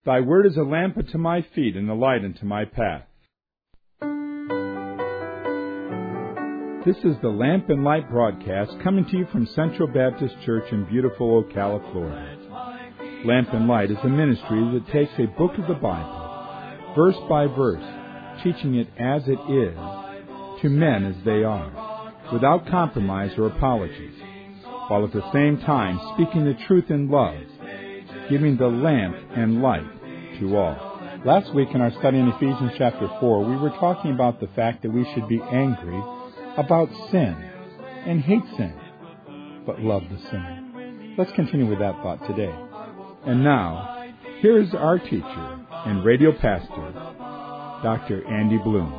Thy word is a lamp unto my feet and a light unto my path. This is the Lamp and Light broadcast coming to you from Central Baptist Church in beautiful Ocala, Florida. Lamp and Light is a ministry that takes a book of the Bible, verse by verse, teaching it as it is, to men as they are, without compromise or apologies, while at the same time speaking the truth in love, giving the lamp and light to all. Last week in our study in Ephesians chapter 4, we were talking about the fact that we should be angry about sin and hate sin, but love the sinner. Let's continue with that thought today. And now, here is our teacher and radio pastor, Dr. Andy Bloom.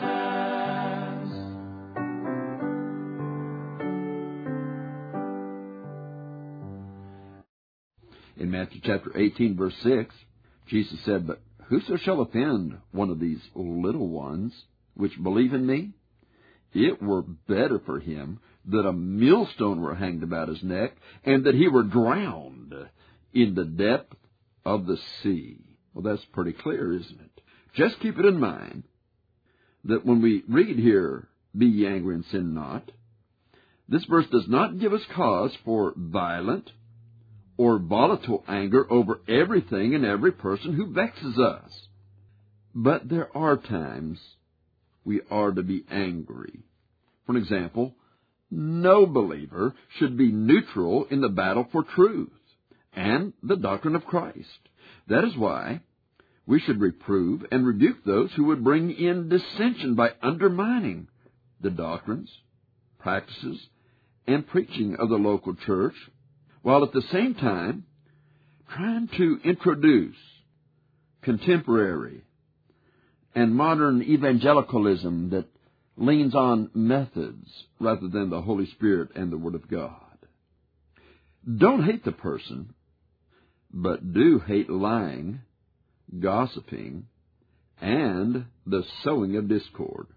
In Matthew chapter 18, verse 6, Jesus said, "But whoso shall offend one of these little ones which believe in me, it were better for him that a millstone were hanged about his neck, and that he were drowned in the depth of the sea." Well, that's pretty clear, isn't it? Just keep it in mind that when we read here, "Be ye angry and sin not," this verse does not give us cause for violent or volatile anger over everything and every person who vexes us. But there are times we are to be angry. For example, no believer should be neutral in the battle for truth and the doctrine of Christ. That is why we should reprove and rebuke those who would bring in dissension by undermining the doctrines, practices, and preaching of the local church, while at the same time trying to introduce contemporary and modern evangelicalism that leans on methods rather than the Holy Spirit and the Word of God. Don't hate the person, but do hate lying, gossiping, and the sowing of discord.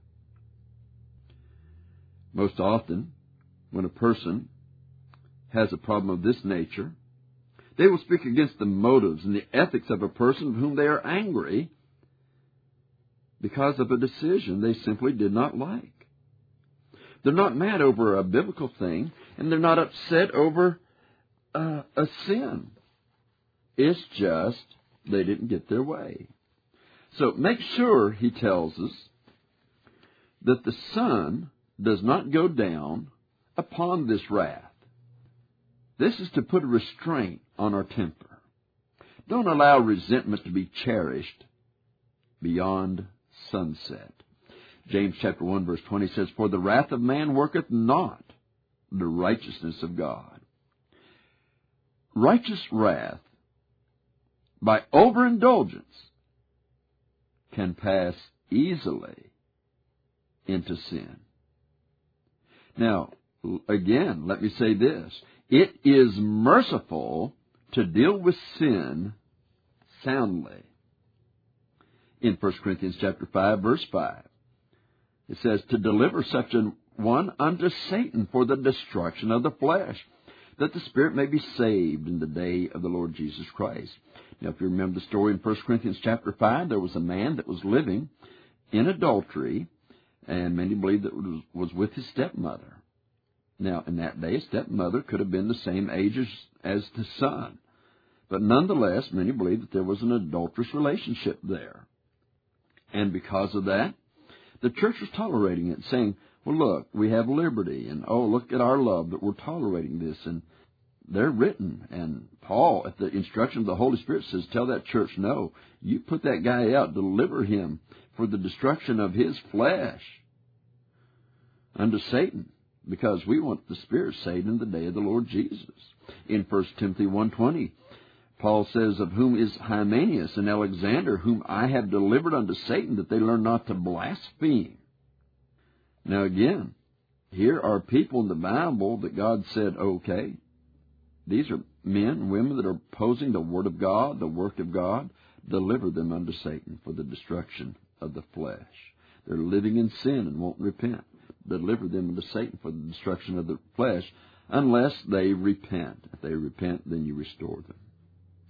Most often, when a person has a problem of this nature, they will speak against the motives and the ethics of a person of whom they are angry because of a decision they simply did not like. They're not mad over a biblical thing, and they're not upset over a sin. It's just they didn't get their way. So make sure, he tells us, that the sun does not go down upon this wrath. This is to put a restraint on our temper. Don't allow resentment to be cherished beyond sunset. James chapter 1 verse 20 says, "For the wrath of man worketh not the righteousness of God." Righteous wrath, by overindulgence, can pass easily into sin. Now, again, let me say this. It is merciful to deal with sin soundly. In 1 Corinthians chapter 5, verse 5, it says, "To deliver such an one unto Satan for the destruction of the flesh, that the spirit may be saved in the day of the Lord Jesus Christ." Now, if you remember the story in 1 Corinthians chapter 5, there was a man that was living in adultery, and many believe that it was with his stepmother. Now, in that day, a stepmother could have been the same age as the son. But nonetheless, many believe that there was an adulterous relationship there. And because of that, the church was tolerating it, saying, "Well, look, we have liberty, and oh, look at our love that we're tolerating this." And they're written. And Paul, at the instruction of the Holy Spirit, says, tell that church, no, you put that guy out, deliver him for the destruction of his flesh unto Satan. Because we want the spirit saved in the day of the Lord Jesus. In 1 Timothy 1:20, Paul says, "Of whom is Hymenaeus and Alexander, whom I have delivered unto Satan, that they learn not to blaspheme." Now again, here are people in the Bible that God said, okay, these are men and women that are opposing the Word of God, the work of God. Deliver them unto Satan for the destruction of the flesh. They're living in sin and won't repent. Deliver them unto Satan for the destruction of the flesh, unless they repent. If they repent, then you restore them.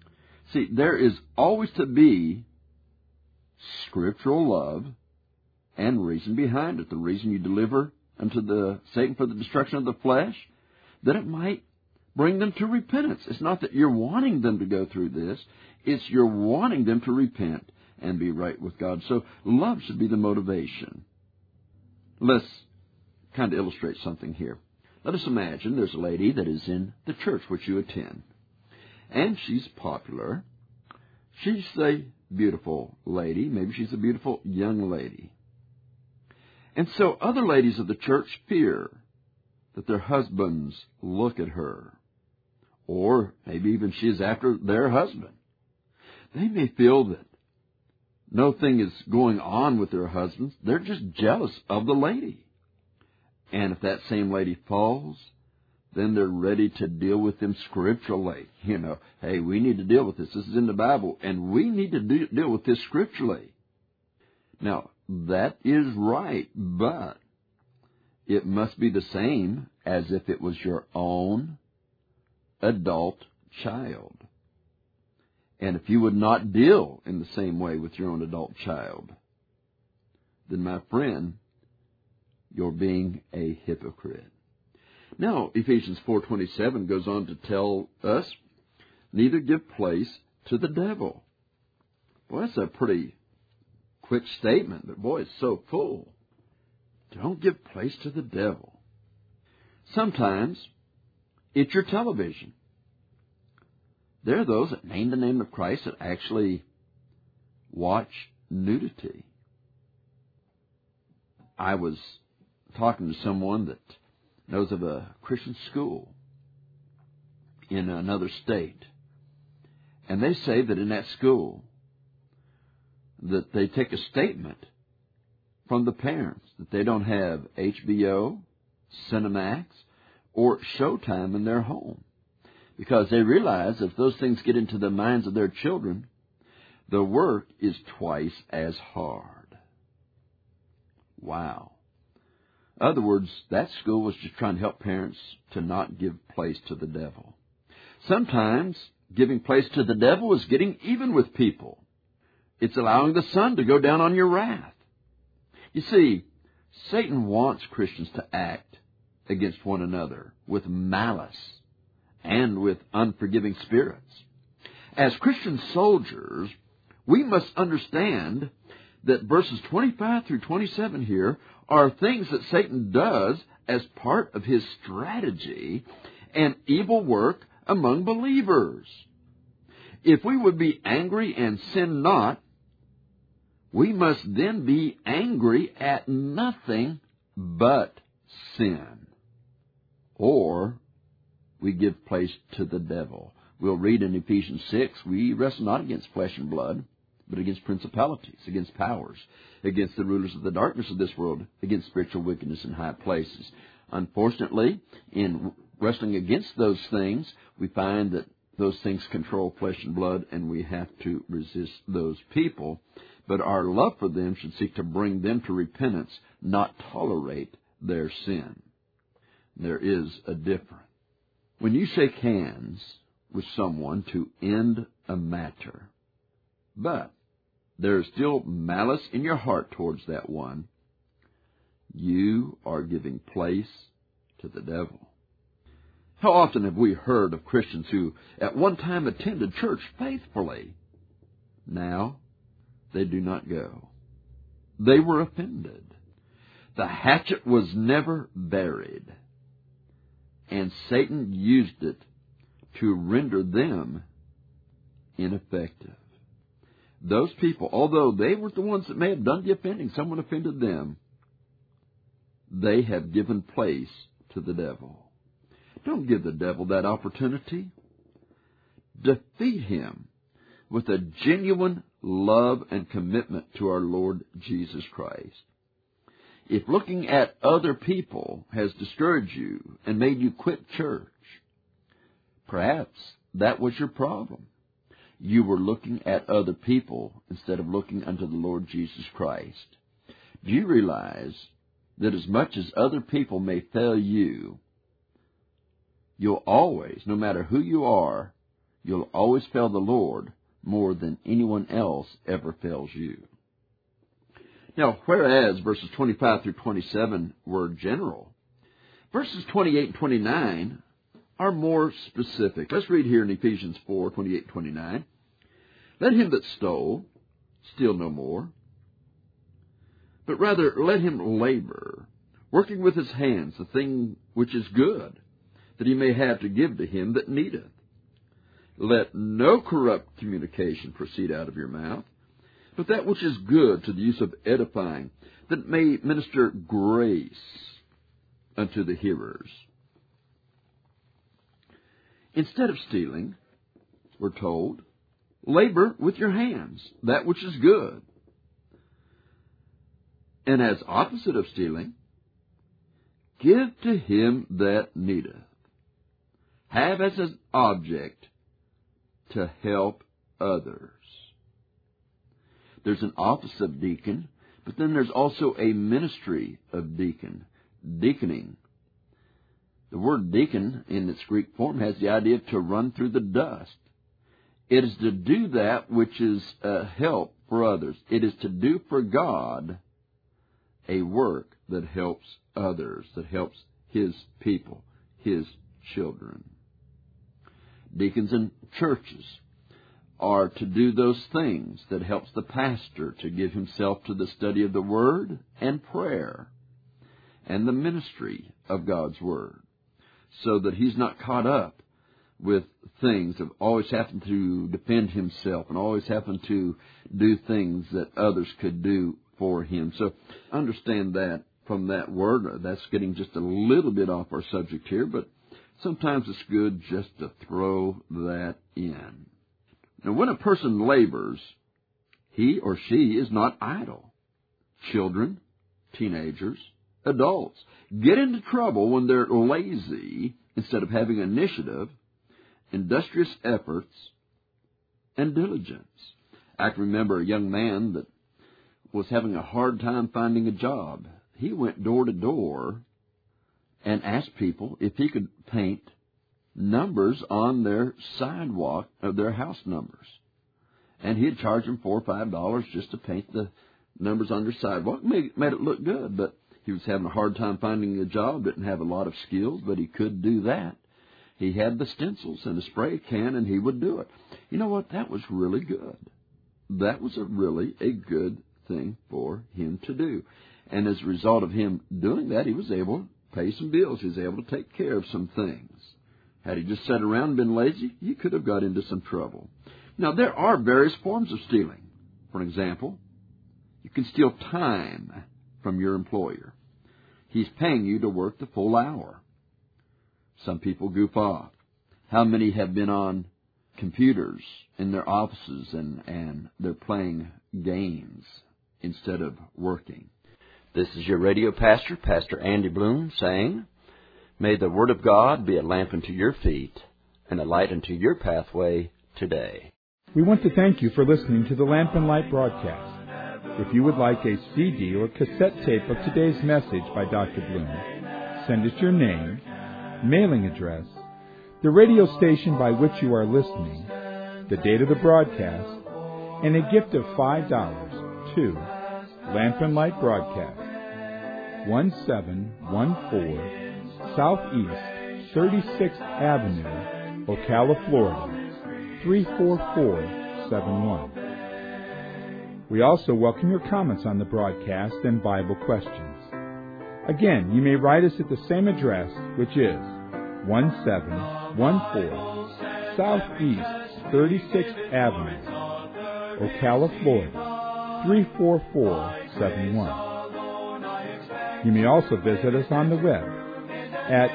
See, there is always to be scriptural love and reason behind it. The reason you deliver unto Satan for the destruction of the flesh, that it might bring them to repentance. It's not that you're wanting them to go through this. It's you're wanting them to repent and be right with God. So love should be the motivation. Let's kind of illustrate something here. Let us imagine there's a lady that is in the church which you attend, and she's popular. She's a beautiful lady. Maybe she's a beautiful young lady. And so other ladies of the church fear that their husbands look at her, or maybe even she's after their husband. They may feel that nothing is going on with their husbands. They're just jealous of the lady. And if that same lady falls, then they're ready to deal with them scripturally. Hey, we need to deal with this. This is in the Bible, and we need to deal with this scripturally. Now, that is right, but it must be the same as if it was your own adult child. And if you would not deal in the same way with your own adult child, then, my friend, you're being a hypocrite. Now, Ephesians 4:27 goes on to tell us, neither give place to the devil. Well, that's a pretty quick statement, but boy, it's so full. Don't give place to the devil. Sometimes it's your television. There are those that name the name of Christ that actually watch nudity. I was talking to someone that knows of a Christian school in another state, and they say that in that school that they take a statement from the parents that they don't have HBO, Cinemax, or Showtime in their home, because they realize if those things get into the minds of their children, the work is twice as hard. Wow. In other words, that school was just trying to help parents to not give place to the devil. Sometimes giving place to the devil is getting even with people. It's allowing the sun to go down on your wrath. You see, Satan wants Christians to act against one another with malice and with unforgiving spirits. As Christian soldiers, we must understand that verses 25 through 27 here are things that Satan does as part of his strategy and evil work among believers. If we would be angry and sin not, we must then be angry at nothing but sin. Or we give place to the devil. We'll read in Ephesians 6, we wrestle not against flesh and blood, but against principalities, against powers, against the rulers of the darkness of this world, against spiritual wickedness in high places. Unfortunately, in wrestling against those things, we find that those things control flesh and blood, and we have to resist those people. But our love for them should seek to bring them to repentance, not tolerate their sin. There is a difference. When you shake hands with someone to end a matter, but there is still malice in your heart towards that one, you are giving place to the devil. How often have we heard of Christians who at one time attended church faithfully? Now they do not go. They were offended. The hatchet was never buried, and Satan used it to render them ineffective. Those people, although they were the ones that may have done the offending, someone offended them, they have given place to the devil. Don't give the devil that opportunity. Defeat him with a genuine love and commitment to our Lord Jesus Christ. If looking at other people has discouraged you and made you quit church, perhaps that was your problem. You were looking at other people instead of looking unto the Lord Jesus Christ. Do you realize that as much as other people may fail you, you'll always, no matter who you are, you'll always fail the Lord more than anyone else ever fails you. Now, whereas verses 25 through 27 were general, verses 28 and 29 are more specific. Let's read here in Ephesians 4, 28 and 29. Let him that stole steal no more, but rather let him labor, working with his hands the thing which is good, that he may have to give to him that needeth. Let no corrupt communication proceed out of your mouth, but that which is good to the use of edifying, that it may minister grace unto the hearers. Instead of stealing, we're told, labor with your hands, that which is good. And as opposite of stealing, give to him that needeth. Have as an object to help others. There's an office of deacon, but then there's also a ministry of deaconing. The word deacon in its Greek form has the idea to run through the dust. It is to do that which is a help for others. It is to do for God a work that helps others, that helps His people, His children. Deacons in churches are to do those things that helps the pastor to give himself to the study of the Word and prayer and the ministry of God's Word, so that he's not caught up with things of always having to defend himself and always having to do things that others could do for him. So understand that from that word. That's getting just a little bit off our subject here, but sometimes it's good just to throw that in. Now, when a person labors, he or she is not idle. Children, teenagers, adults get into trouble when they're lazy instead of having initiative, industrious efforts, and diligence. I can remember a young man that was having a hard time finding a job. He went door to door and asked people if he could paint numbers on their sidewalk of their house numbers. And he'd charge them $4 or $5 just to paint the numbers on their sidewalk. Made it look good, but he was having a hard time finding a job, didn't have a lot of skills, but he could do that. He had the stencils and a spray can, and he would do it. You know what? That was really good. That was really a good thing for him to do. And as a result of him doing that, he was able to pay some bills. He was able to take care of some things. Had he just sat around and been lazy, he could have got into some trouble. Now, there are various forms of stealing. For example, you can steal time from your employer. He's paying you to work the full hour. Some people goof off. How many have been on computers in their offices and they're playing games instead of working? This is your radio pastor, Pastor Andy Bloom, saying, may the Word of God be a lamp unto your feet and a light unto your pathway today. We want to thank you for listening to the Lamp and Light broadcast. If you would like a CD or cassette tape of today's message by Dr. Bloom, send us your name, mailing address, the radio station by which you are listening, the date of the broadcast, and a gift of $5 to Lamp and Light Broadcast, 1714 Southeast 36th Avenue, Ocala, Florida, 34471. We also welcome your comments on the broadcast and Bible questions. Again, you may write us at the same address, which is 1714 Southeast 36th Avenue, Ocala, Florida, 34471. You may also visit us on the web at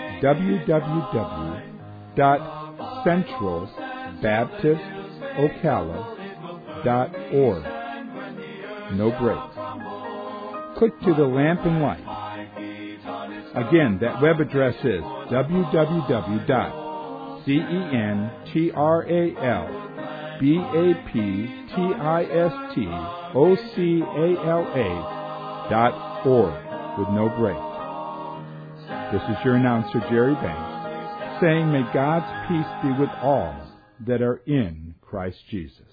www.centralbaptistocala.org. No breaks. Click to the Lamp and Light. Again, that web address is www.centralbaptistocala.org with no breaks. This is your announcer, Jerry Banks, saying, may God's peace be with all that are in Christ Jesus.